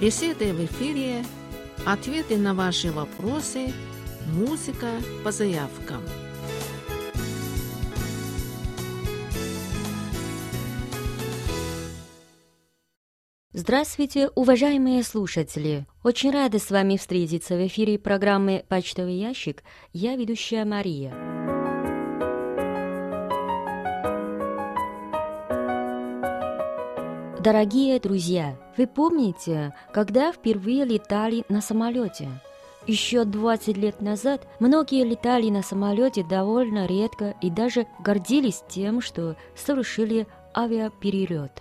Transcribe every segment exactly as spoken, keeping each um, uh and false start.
Беседы в эфире, ответы на ваши вопросы, музыка по заявкам. Здравствуйте, уважаемые слушатели! Очень рада с вами встретиться в эфире программы «Почтовый ящик». Я ведущая Мария. Дорогие друзья, вы помните, когда впервые летали на самолете? Еще двадцать лет назад многие летали на самолете довольно редко и даже гордились тем, что совершили авиаперелет.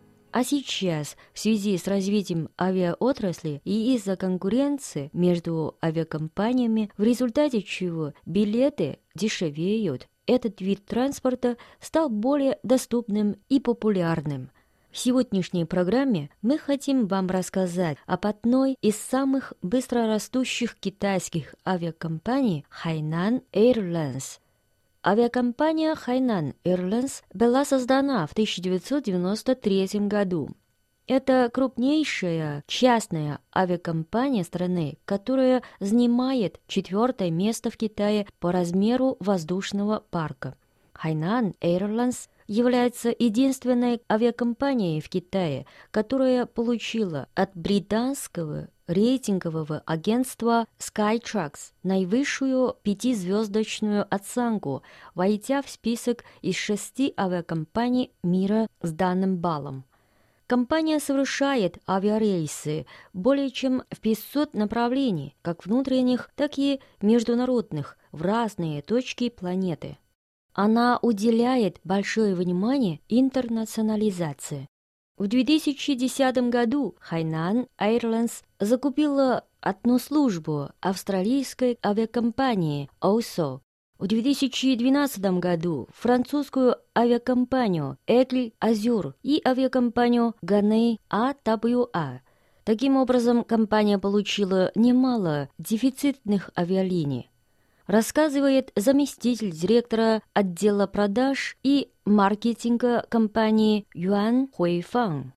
А сейчас, в связи с развитием авиаотрасли и из-за конкуренции между авиакомпаниями, в результате чего билеты дешевеют, этот вид транспорта стал более доступным и популярным. В сегодняшней программе мы хотим вам рассказать об одной из самых быстрорастущих китайских авиакомпаний Hainan Airlines. Авиакомпания Hainan Airlines была создана в тысяча девятьсот девяносто третьем году. Это крупнейшая частная авиакомпания страны, которая занимает четвертое место в Китае по размеру воздушного парка. Hainan Airlines является единственной авиакомпанией в Китае, которая получила от британского рейтингового агентства Skytrax наивысшую пятизвездочную оценку, войдя в список из шести авиакомпаний мира с данным баллом. Компания совершает авиарейсы более чем в пятьсот направлений, как внутренних, так и международных, в разные точки планеты. Она уделяет большое внимание интернационализации. В две тысячи десятом году Hainan Airlines закупила одну службу австралийской авиакомпании о эс о. В две тысячи двенадцатом году французскую авиакомпанию Aigle Azur и авиакомпанию Ghana эй дабл ю эй. Таким образом, компания получила немало дефицитных авиалиний, рассказывает заместитель директора отдела продаж и маркетинга компании Юан Хуэйфан.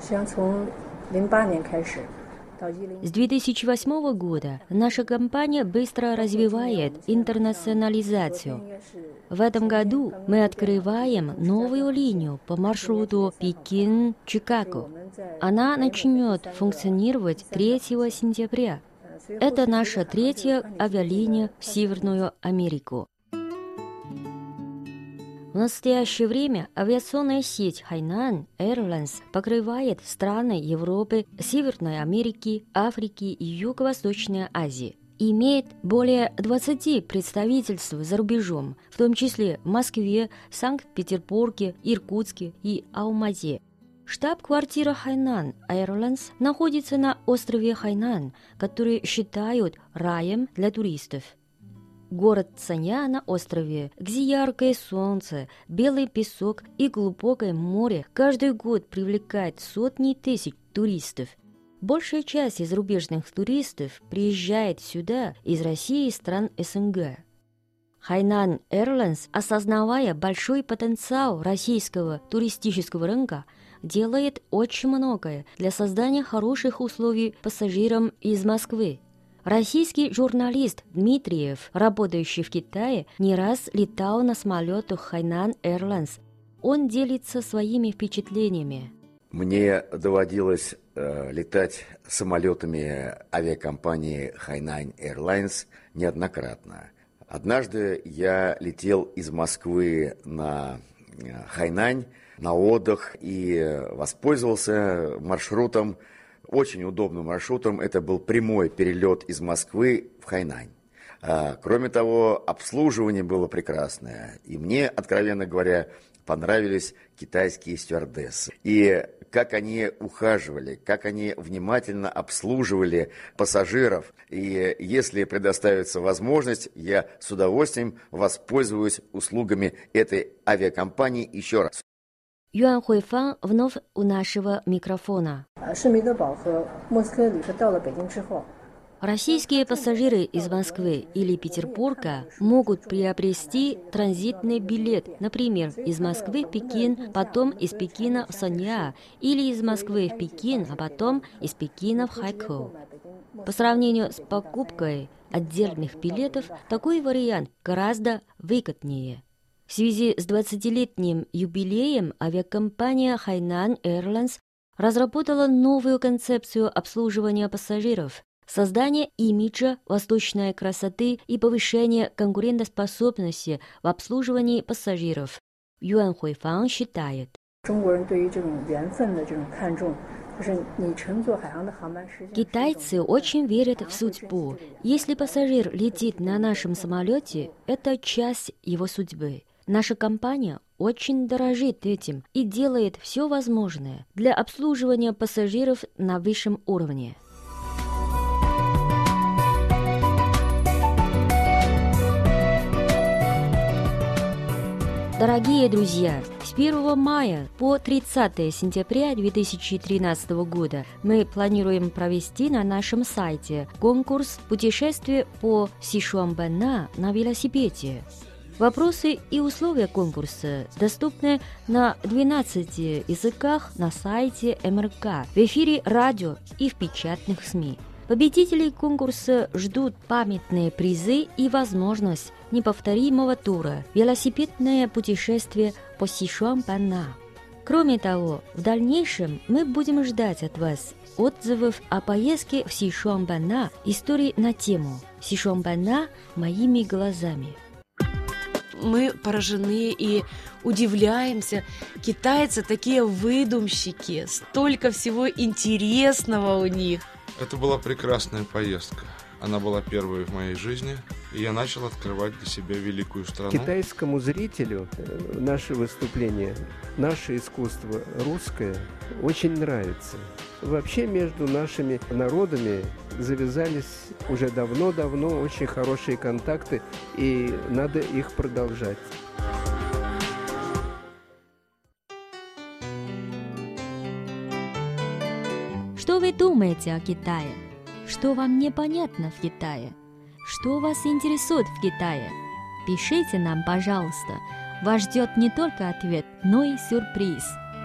С две тысячи восьмого года наша компания быстро развивает интернационализацию. В этом году мы открываем новую линию по маршруту Пекин-Чикаго. Она начнет функционировать третьего сентября. Это наша третья авиалиния в Северную Америку. В настоящее время авиационная сеть Hainan Airlines покрывает страны Европы, Северной Америки, Африки и Юго-Восточной Азии. Имеет более двадцати представительств за рубежом, в том числе в Москве, Санкт-Петербурге, Иркутске и Алмате. Штаб-квартира Hainan Airlines находится на острове Хайнан, который считают раем для туристов. Город Цаня на острове, где яркое солнце, белый песок и глубокое море, каждый год привлекает сотни тысяч туристов. Большая часть из зарубежных туристов приезжает сюда из России и стран эс эн гэ. Hainan Airlines, осознавая большой потенциал российского туристического рынка, делает очень многое для создания хороших условий пассажирам из Москвы. Российский журналист Дмитриев, работающий в Китае, не раз летал на самолетах Hainan Airlines. Он делится своими впечатлениями. Мне доводилось э, летать самолетами авиакомпании Hainan Airlines неоднократно. Однажды я летел из Москвы на Хайнань на отдых и воспользовался маршрутом, очень удобным маршрутом. Это был прямой перелет из Москвы в Хайнань. А, кроме того, обслуживание было прекрасное. И мне, откровенно говоря, понравились китайские стюардессы. И как они ухаживали, как они внимательно обслуживали пассажиров. И если предоставится возможность, я с удовольствием воспользуюсь услугами этой авиакомпании еще раз. Юан Хуэйфан вновь у нашего микрофона. Российские пассажиры из Москвы или Петербурга могут приобрести транзитный билет, например, из Москвы в Пекин, потом из Пекина в Санья, или из Москвы в Пекин, а потом из Пекина в Хайкоу. По сравнению с покупкой отдельных билетов, такой вариант гораздо выгоднее. В связи с двадцатилетним юбилеем авиакомпания Hainan Airlines разработала новую концепцию обслуживания пассажиров, создание имиджа восточной красоты и повышение конкурентоспособности в обслуживании пассажиров. Юан Хуйфан считает, китайцы очень верят в судьбу. Если пассажир летит на нашем самолете, это часть его судьбы. Наша компания очень дорожит этим и делает все возможное для обслуживания пассажиров на высшем уровне. Дорогие друзья, с первого мая по тридцатое сентября две тысячи тринадцатого года мы планируем провести на нашем сайте конкурс «Путешествие по Сычуаньбэнна на велосипеде». Вопросы и условия конкурса доступны на двенадцати языках на сайте эм эр ка, в эфире радио и в печатных СМИ. Победителей конкурса ждут памятные призы и возможность неповторимого тура «Велосипедное путешествие по Сычуаньбэнна». Кроме того, в дальнейшем мы будем ждать от вас отзывов о поездке в Сычуаньбэнна, истории на тему «Сычуаньбэнна моими глазами». Мы поражены и удивляемся. Китайцы такие выдумщики, столько всего интересного у них. Это была прекрасная поездка. Она была первой в моей жизни, и я начал открывать для себя великую страну. Китайскому зрителю наше выступление, наше искусство русское очень нравится. Вообще между нашими народами завязались уже давно-давно очень хорошие контакты, и надо их продолжать. Что вы думаете о Китае? Что вам непонятно в Китае? Что вас интересует в Китае? Пишите нам, пожалуйста. Вас ждет не только ответ, но и сюрприз.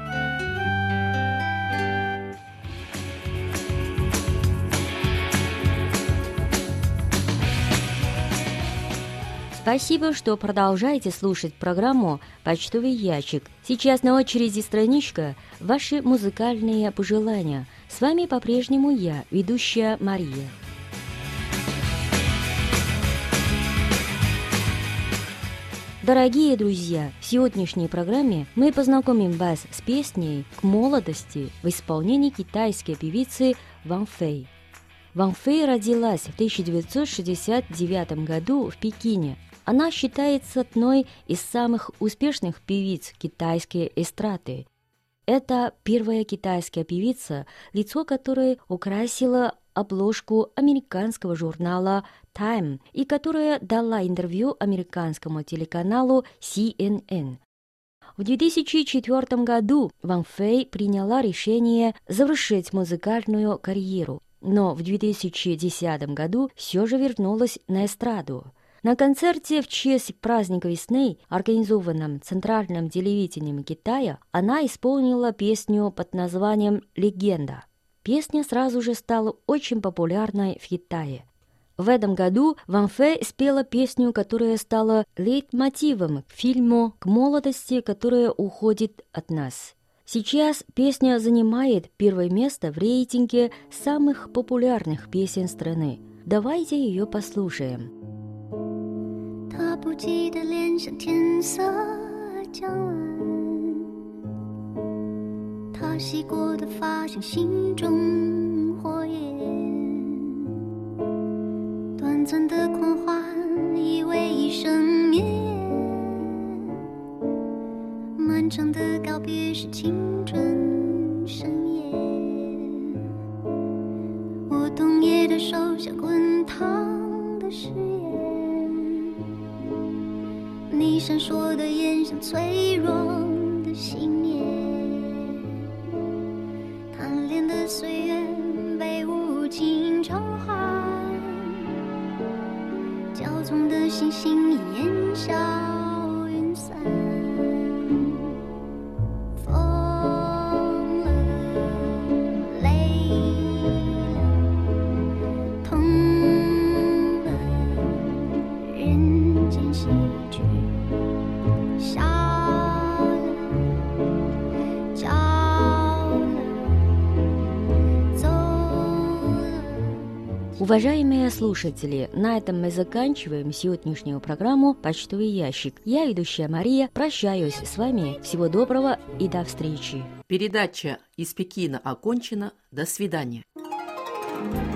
Спасибо, что продолжаете слушать программу «Почтовый ящик». Сейчас на очереди страничка «Ваши музыкальные пожелания». С вами по-прежнему я, ведущая Мария. Дорогие друзья, в сегодняшней программе мы познакомим вас с песней «К молодости» в исполнении китайской певицы Ван Фэй. Ван Фэй родилась в тысяча девятьсот шестьдесят девятом году в Пекине. Она считается одной из самых успешных певиц китайской эстрады. Это первая китайская певица, лицо которой украсило обложку американского журнала Time и которая дала интервью американскому телеканалу си эн эн. В две тысячи четвёртом году Ван Фэй приняла решение завершить музыкальную карьеру, но в две тысячи десятом году все же вернулась на эстраду. На концерте в честь праздника весны, организованном Центральным телевидением Китая, она исполнила песню под названием «Легенда». Песня сразу же стала очень популярной в Китае. В этом году Ван Фэй спела песню, которая стала лейтмотивом к фильму «К молодости, которая уходит от нас». Сейчас песня занимает первое место в рейтинге самых популярных песен страны. Давайте ее послушаем. 他不羁的脸像天色将晚，他洗过的发像心中火焰，短暂的狂欢以为一生绵延，漫长的告别是青春盛宴，我冬夜的手像滚烫的誓言，你闪烁的眼像脆弱的信念，贪恋的岁月被无情偿还， 星星烟消云散，疯了，累了，痛了，人间喜剧，笑了，叫了，走了。 Уважаемые слушатели, на этом мы заканчиваем сегодняшнюю программу «Почтовый ящик». Я, ведущая Мария, прощаюсь с вами. Всего доброго и до встречи. Передача из Пекина окончена. До свидания.